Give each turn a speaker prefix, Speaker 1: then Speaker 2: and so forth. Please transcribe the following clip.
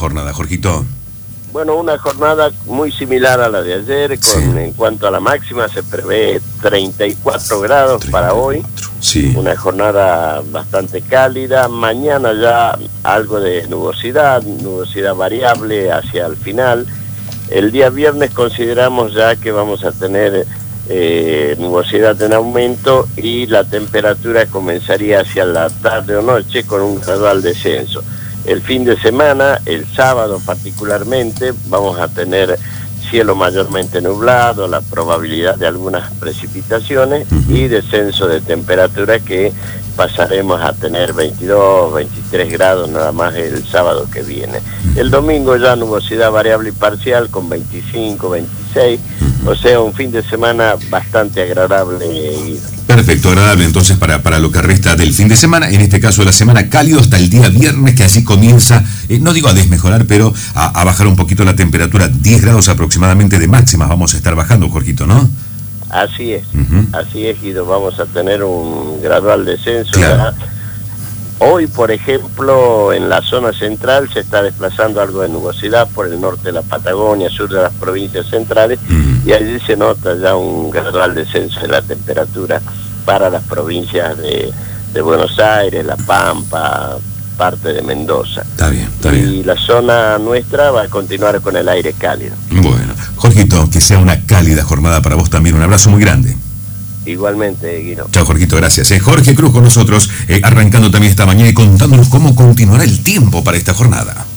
Speaker 1: jornada, Jorgito?
Speaker 2: Bueno, una jornada muy similar a la de ayer. En cuanto a la máxima, se prevé 34 grados para hoy.
Speaker 1: Sí.
Speaker 2: Una jornada bastante cálida. Mañana ya algo de nubosidad variable hacia el final. El día viernes consideramos ya que vamos a tener nubosidad en aumento y la temperatura comenzaría hacia la tarde o noche con un gradual descenso. El fin de semana, el sábado particularmente, vamos a tener cielo mayormente nublado, la probabilidad de algunas precipitaciones y descenso de temperatura que pasaremos a tener 22, 23 grados nada más el sábado que viene. El domingo ya nubosidad variable y parcial con 25, 26, o sea, un fin de semana bastante agradable.
Speaker 1: Perfecto, agradable entonces para lo que resta del fin de semana, en este caso de la semana, cálido hasta el día viernes, que así comienza, no digo a desmejorar, pero a bajar un poquito la temperatura, 10 grados aproximadamente de máximas vamos a estar bajando, Jorgito, ¿no?
Speaker 2: Así es, Guido, vamos a tener un gradual descenso.
Speaker 1: Claro.
Speaker 2: Hoy, por ejemplo, en la zona central se está desplazando algo de nubosidad por el norte de la Patagonia, sur de las provincias centrales, y allí se nota ya un gradual descenso de la temperatura para las provincias de Buenos Aires, La Pampa, parte de Mendoza.
Speaker 1: Está bien.
Speaker 2: Y la zona nuestra va a continuar con el aire cálido.
Speaker 1: Bueno, Jorgito, que sea una cálida jornada para vos también. Un abrazo muy grande.
Speaker 2: Igualmente, Guido.
Speaker 1: Chao, Jorgito, gracias. Jorge Cruz con nosotros, arrancando también esta mañana y contándonos cómo continuará el tiempo para esta jornada.